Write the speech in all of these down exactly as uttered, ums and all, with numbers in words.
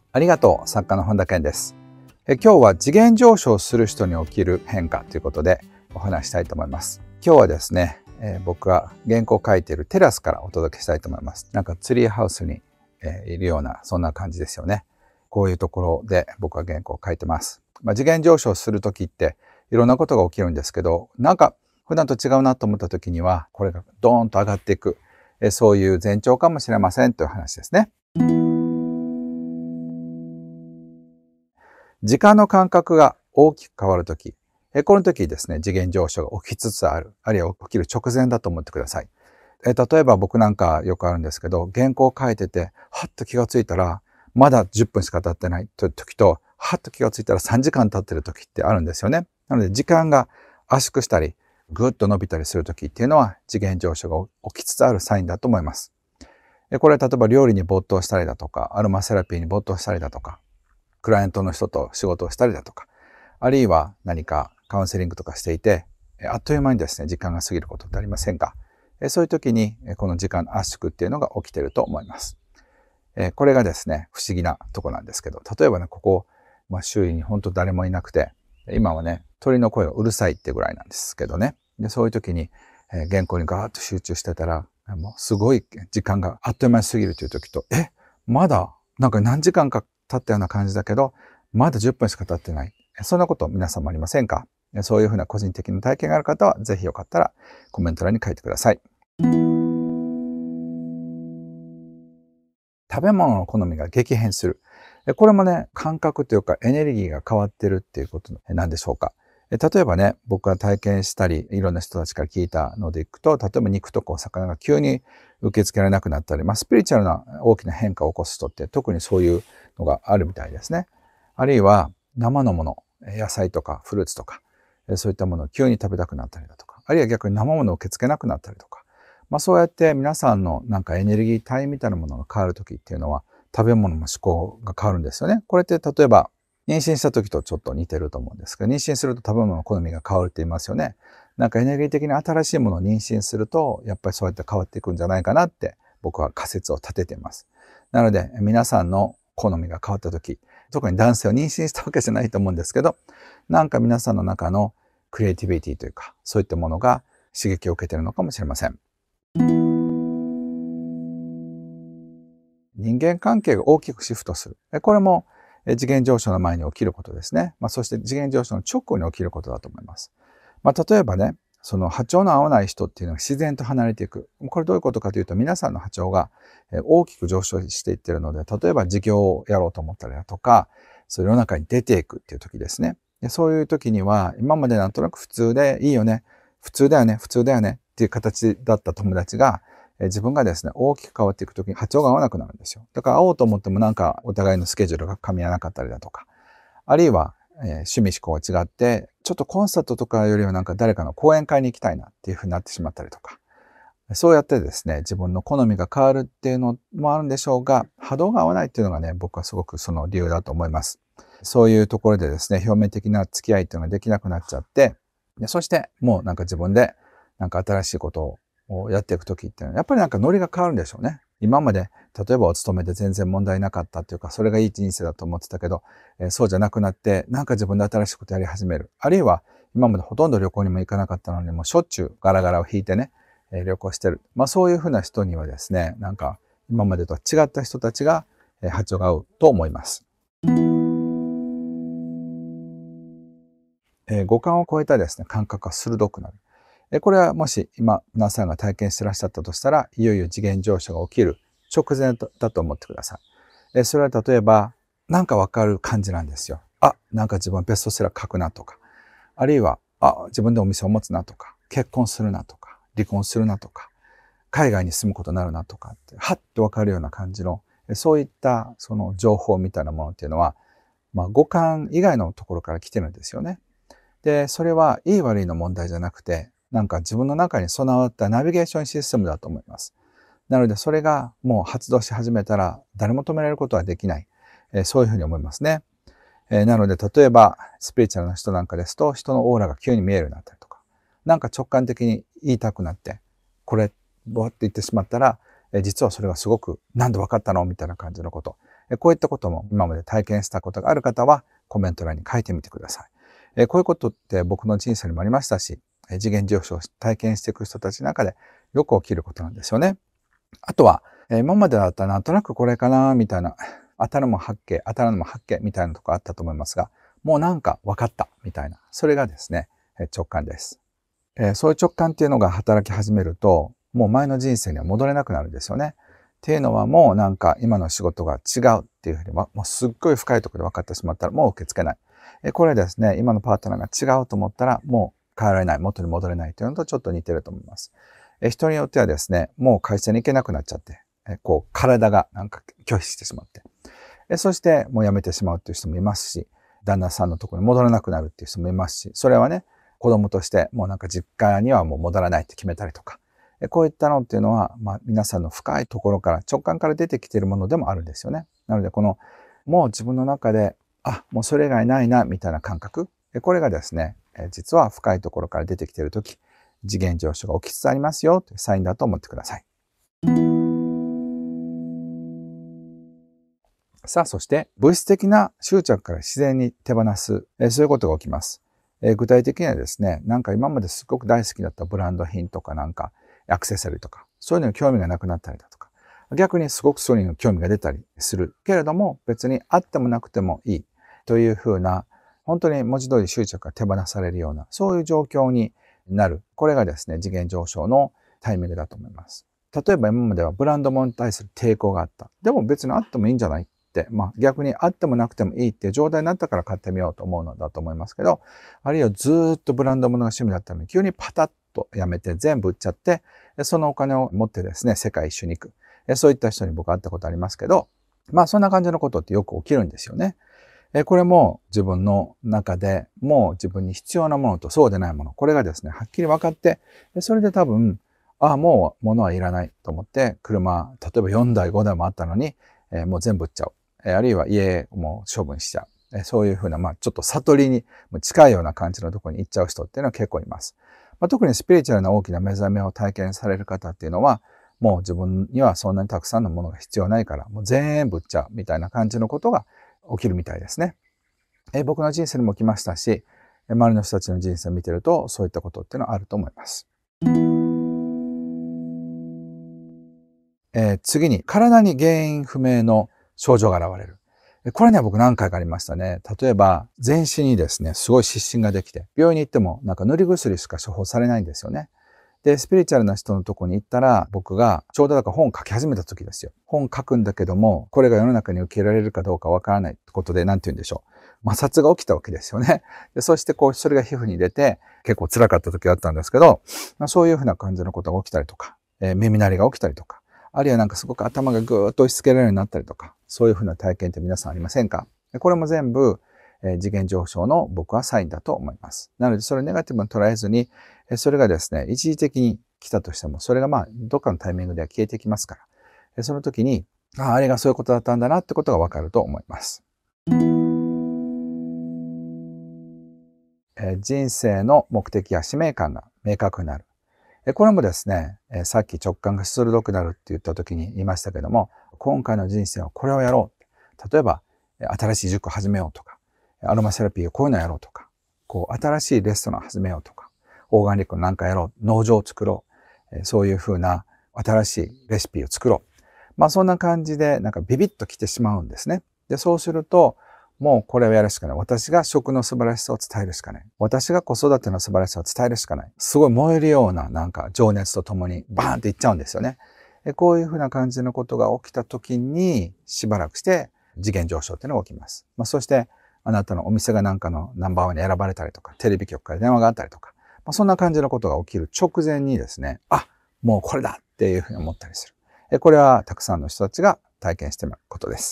ありがとう、作家の本田健です。え今日は次元上昇する人に起きる変化ということでお話したいと思います。今日はですね、えー、僕が原稿を書いているテラスからお届けしたいと思います。なんかツリーハウスに、えー、いるようなそんな感じですよね。こういうところで僕は原稿を書いてます。まあ、次元上昇するときっていろんなことが起きるんですけど、なんか普段と違うなと思ったときにはこれがドーンと上がっていく、えー、そういう前兆かもしれませんという話ですね。時間の感覚が大きく変わるとき、この時ですね、次元上昇が起きつつある、あるいは起きる直前だと思ってください。え例えば僕なんかよくあるんですけど、原稿を書いてて、はっと気がついたら、まだじゅっぷんしか経ってないという時と、はっと気がついたらさんじかん経ってる時ってあるんですよね。なので時間が圧縮したり、ぐっと伸びたりする時っていうのは、次元上昇が起きつつあるサインだと思います。これは例えば料理に没頭したりだとか、アロマセラピーに没頭したりだとか、クライアントの人と仕事をしたりだとか、あるいは何かカウンセリングとかしていて、あっという間にですね、時間が過ぎることってありませんか？そういう時に、この時間の圧縮っていうのが起きていると思います。これがですね、不思議なとこなんですけど、例えばね、ここ、まあ、周囲に本当誰もいなくて、今はね、鳥の声がうるさいってぐらいなんですけどね。でそういう時に、えー、原稿にガーッと集中してたら、もうすごい時間があっという間に過ぎるという時と、え、まだなんか何時間か経ったような感じだけど、まだじゅっぷんしか経ってない。そんなこと皆さんもありませんか？そういうふうな個人的な体験がある方は、ぜひよかったらコメント欄に書いてください。食べ物の好みが激変する。これもね、感覚というかエネルギーが変わってるっていうことなんでしょうか。例えばね、僕が体験したり、いろんな人たちから聞いたのでいくと、例えば肉とかお魚が急に受け付けられなくなったり、まあ、スピリチュアルな大きな変化を起こす人って特にそういうのがあるみたいですね。あるいは生のもの、野菜とかフルーツとか、そういったものを急に食べたくなったりだとか、あるいは逆に生ものを受け付けなくなったりとか、まあ、そうやって皆さんのなんかエネルギー体みたいなものが変わるときっていうのは、食べ物の思考が変わるんですよね。これって例えば妊娠した時とちょっと似てると思うんですけど、妊娠すると食べ物の好みが変わるって言いますよね。なんかエネルギー的に新しいものを妊娠すると、やっぱりそうやって変わっていくんじゃないかなって僕は仮説を立てています。なので皆さんの好みが変わった時、特に男性を妊娠したわけじゃないと思うんですけど、なんか皆さんの中のクリエイティビティというか、そういったものが刺激を受けているのかもしれません。人間関係が大きくシフトする。これも次元上昇の前に起きることですね。まあ、そして次元上昇の直後に起きることだと思います。まあ、例えばね、その波長の合わない人っていうのが自然と離れていく。これどういうことかというと、皆さんの波長が大きく上昇していっているので、例えば事業をやろうと思ったりだとか、そういう世の中に出ていくっていう時ですね。でそういう時には、今までなんとなく普通でいいよね、普通だよね、普通だよねっていう形だった友達が、自分がですね、大きく変わっていくときに波長が合わなくなるんですよ。だから会おうと思ってもなんかお互いのスケジュールが噛み合わなかったりだとか、あるいは、えー、趣味思考が違って、ちょっとコンサートとかよりはなんか誰かの講演会に行きたいなっていうふうになってしまったりとか、そうやってですね、自分の好みが変わるっていうのもあるんでしょうが、波動が合わないっていうのがね、僕はすごくその理由だと思います。そういうところでですね、表面的な付き合いっていうのができなくなっちゃって、でそしてもうなんか自分でなんか新しいことををやっていくときっていうのは、やっぱりなんかノリが変わるんでしょうね。今まで、例えばお勤めで全然問題なかったっていうか、それがいい人生だと思ってたけど、えー、そうじゃなくなって、なんか自分で新しいことやり始める。あるいは、今までほとんど旅行にも行かなかったのに、もうしょっちゅうガラガラを引いてね、えー、旅行してる。まあそういうふうな人にはですね、なんか今までとは違った人たちが、えー、波長が合うと思います。えー、五感を超えたですね、感覚が鋭くなる。これはもし今皆さんが体験してらっしゃったとしたら、いよいよ次元上昇が起きる直前だと思ってください。それは例えば、なんかわかる感じなんですよ。あ、なんか自分ベストセラー書くなとか、あるいは、あ、自分でお店を持つなとか、結婚するなとか、離婚するなとか、海外に住むことになるなとかって、はっとわかるような感じの、そういったその情報みたいなものっていうのは、まあ、五感以外のところから来てるんですよね。で、それはいい悪いの問題じゃなくて、なんか自分の中に備わったナビゲーションシステムだと思います。なのでそれがもう発動し始めたら誰も止められることはできない。えー、そういうふうに思いますね。えー、なので例えばスピリチュアルな人なんかですと人のオーラが急に見えるようになったりとか、なんか直感的に言いたくなって、これ、ぼって言ってしまったら、えー、実はそれがすごくなんで分かったのみたいな感じのこと。 こういったことも今まで体験したことがある方はコメント欄に書いてみてください。こういうことって僕の人生にもありましたし、次元上昇を体験していく人たちの中でよく起きることなんですよね。あとは、今までだったらなんとなくこれかなみたいな、当たるも八卦、当たらぬも八卦みたいなとこあったと思いますが、もうなんか分かったみたいな、それがですね、直感です。そういう直感っていうのが働き始めると、もう前の人生には戻れなくなるんですよね。っていうのはもうなんか今の仕事が違うっていうふうに、もうすっごい深いところで分かってしまったらもう受け付けない。これですね、今のパートナーが違うと思ったらもう変えられない、元に戻れないというのとちょっと似てると思います。人によってはですね、もう会社に行けなくなっちゃって、こう体がなんか拒否してしまって、そしてもう辞めてしまうっていう人もいますし、旦那さんのところに戻らなくなるっていう人もいますし、それはね、子供としてもうなんか実家にはもう戻らないって決めたりとか、こういったのっていうのは、まあ、皆さんの深いところから直感から出てきているものでもあるんですよね。なのでこのもう自分の中であもうそれ以外ないなみたいな感覚、これがですね実は深いところから出てきているとき、次元上昇が起きつつありますよというサインだと思ってください。さあそして物質的な執着から自然に手放す、そういうことが起きます。具体的にはですね、なんか今まですごく大好きだったブランド品とかなんかアクセサリーとか、そういうのに興味がなくなったりだとか、逆にすごくそういうのに興味が出たりするけれども、別にあってもなくてもいいというふうな、本当に文字通り執着が手放されるような、そういう状況になる。これがですね、次元上昇のタイミングだと思います。例えば今まではブランド物に対する抵抗があった。でも別にあってもいいんじゃないって、まあ逆にあってもなくてもいいっていう状態になったから買ってみようと思うのだと思いますけど、あるいはずっとブランド物が趣味だったのに急にパタッとやめて全部売っちゃって、そのお金を持ってですね、世界一周に行く。そういった人に僕は会ったことありますけど、まあそんな感じのことってよく起きるんですよね。これも自分の中でもう自分に必要なものとそうでないもの、これがですね、はっきり分かって、それで多分、ああ、もう物はいらないと思って、車、例えばよんだい、ごだいもあったのに、もう全部売っちゃう。あるいは家も処分しちゃう。そういうふうな、まあちょっと悟りに近いような感じのところに行っちゃう人っていうのは結構います。まあ、特にスピリチュアルな大きな目覚めを体験される方っていうのは、もう自分にはそんなにたくさんのものが必要ないから、もう全部売っちゃうみたいな感じのことが起きるみたいですね。え僕の人生にも来ましたし、周りの人たちの人生を見てると、そういったことっていうのはあると思います。えー、次に、体に原因不明の症状が現れる。これね、僕何回かありましたね。例えば、全身にですね、すごい湿疹ができて、病院に行ってもなんか塗り薬しか処方されないんですよね。で、スピリチュアルな人のとこに行ったら、僕がちょうどだから本を書き始めた時ですよ。本書くんだけども、これが世の中に受け入れられるかどうかわからないってことで、なんて言うんでしょう。摩擦が起きたわけですよね。でそしてこう、それが皮膚に出て、結構辛かった時があったんですけど、まあ、そういうふうな感じのことが起きたりとか、えー、耳鳴りが起きたりとか、あるいはなんかすごく頭がぐーっと押し付けられるようになったりとか、そういうふうな体験って皆さんありませんか？これも全部、えー、次元上昇の僕はサインだと思います。なのでそれをネガティブに捉えずに、それがですね、一時的に来たとしても、それがまあ、どっかのタイミングでは消えてきますから、その時に、ああ、あれがそういうことだったんだなってことがわかると思います。えー、人生の目的や使命感が明確になる。これもですね、さっき直感が鋭くなるって言った時に言いましたけども、今回の人生はこれをやろう。例えば、新しい塾を始めようとか、アロマセラピーをこういうのやろうとか、こう、新しいレストランを始めようとか、オーガニックのなんかやろう、農場を作ろう、そういうふうな新しいレシピを作ろう。まあそんな感じで、なんかビビッと来てしまうんですね。で、そうすると、もうこれをやるしかない。私が食の素晴らしさを伝えるしかない。私が子育ての素晴らしさを伝えるしかない。すごい燃えるようななんか情熱とともにバーンっていっちゃうんですよね。こういうふうな感じのことが起きた時にしばらくして次元上昇っていうのが起きます。まあ、そしてあなたのお店がなんかのナンバーワンに選ばれたりとか、テレビ局から電話があったりとか、まあ、そんな感じのことが起きる直前にですね、あ、もうこれだっていうふうに思ったりする。これはたくさんの人たちが体験していることです。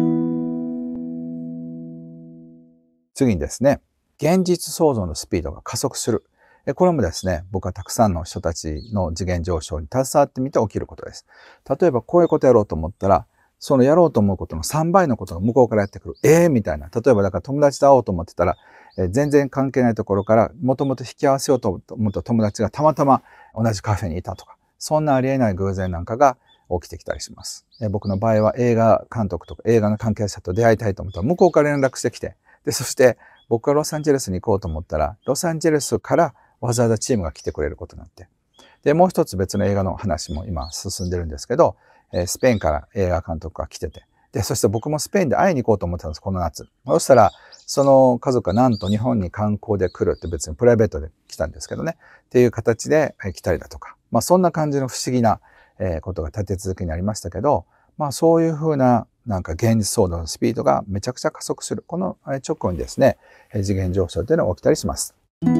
次にですね、現実創造のスピードが加速する。これもですね、僕はたくさんの人たちの次元上昇に携わってみて起きることです。例えばこういうことやろうと思ったら、そのやろうと思うことのさんばいのことが向こうからやってくる。ええー、みたいな。例えばだから友達と会おうと思ってたら、え全然関係ないところからもともと引き合わせようと思った友達がたまたま同じカフェにいたとか、そんなありえない偶然なんかが起きてきたりします。僕の場合は映画監督とか映画の関係者と出会いたいと思ったら向こうから連絡してきて、で、そして僕がロサンゼルスに行こうと思ったら、ロサンゼルスからわざわざチームが来てくれることになって。で、もう一つ別の映画の話も今進んでるんですけど、スペインから映画監督が来てて、で、そして僕もスペインで会いに行こうと思ってたんです、この夏。そしたら、その家族がなんと日本に観光で来るって別にプライベートで来たんですけどね、っていう形で来たりだとか、まあそんな感じの不思議なことが立て続けにありましたけど、まあそういうふうななんか現実騒動のスピードがめちゃくちゃ加速する。この直後にですね、次元上昇というのが起きたりします。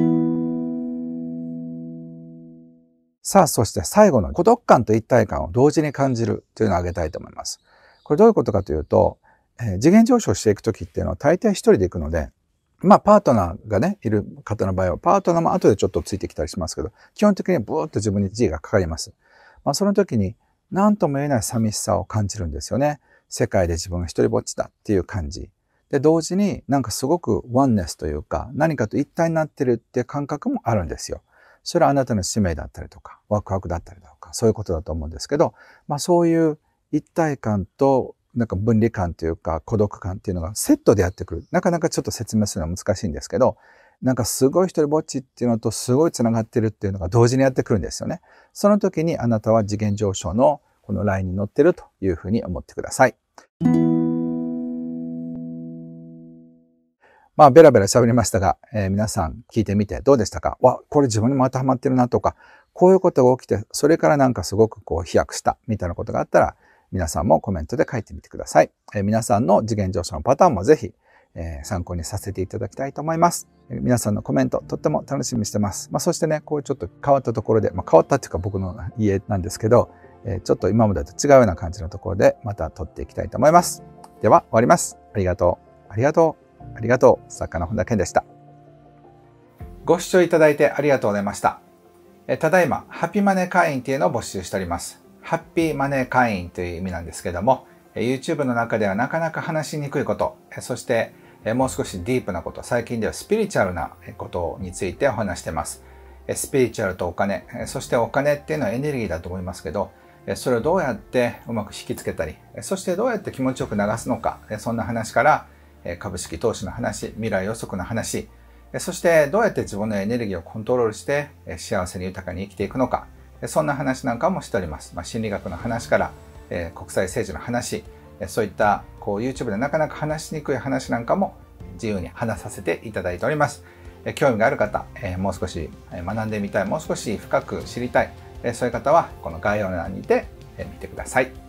さあ、そして最後の孤独感と一体感を同時に感じるというのを挙げたいと思います。これどういうことかというと、えー、次元上昇していくときっていうのは大抵一人で行くので、まあパートナーがね、いる方の場合は、パートナーも後でちょっとついてきたりしますけど、基本的にはブーッと自分に G がかかります。まあその時に何とも言えない寂しさを感じるんですよね。世界で自分が一人ぼっちだっていう感じ。で、同時になんかすごくワンネスというか、何かと一体になってるっていう感覚もあるんですよ。それはあなたの使命だったりとか、ワクワクだったりとか、そういうことだと思うんですけど、まあそういう一体感となんか分離感というか孤独感っていうのがセットでやってくる。なかなかちょっと説明するのは難しいんですけど、なんかすごい一人ぼっちっていうのとすごいつながってるっていうのが同時にやってくるんですよね。その時にあなたは次元上昇のこのラインに乗ってるというふうに思ってください。まあ、ベラベラ喋りましたが、えー、皆さん聞いてみてどうでしたか？わ、これ自分にも当てはまってるなとか、こういうことが起きて、それからなんかすごくこう飛躍したみたいなことがあったら、皆さんもコメントで書いてみてください。えー、皆さんの次元上昇のパターンもぜひ、えー、参考にさせていただきたいと思います。えー、皆さんのコメントとっても楽しみにしてます。まあ、そしてね、こういうちょっと変わったところで、まあ、変わったっていうか僕の家なんですけど、えー、ちょっと今までと違うような感じのところでまた撮っていきたいと思います。では終わります。ありがとう。ありがとう。ありがとう。作家の本田健でした。ご視聴いただいてありがとうございました。えただいま、ハッピーマネー会員っていうのを募集しております。ハッピーマネー会員という意味なんですけども、YouTube の中ではなかなか話しにくいこと、そしてもう少しディープなこと、最近ではスピリチュアルなことについてお話しています。スピリチュアルとお金、そしてお金っていうのはエネルギーだと思いますけど、それをどうやってうまく引きつけたり、そしてどうやって気持ちよく流すのか、そんな話から、株式投資の話、未来予測の話、そしてどうやって自分のエネルギーをコントロールして幸せに豊かに生きていくのか、そんな話なんかもしております。まあ、心理学の話から国際政治の話、そういったこう YouTube でなかなか話しにくい話なんかも自由に話させていただいております。興味がある方、もう少し学んでみたい、もう少し深く知りたい、そういう方はこの概要欄にて見てください。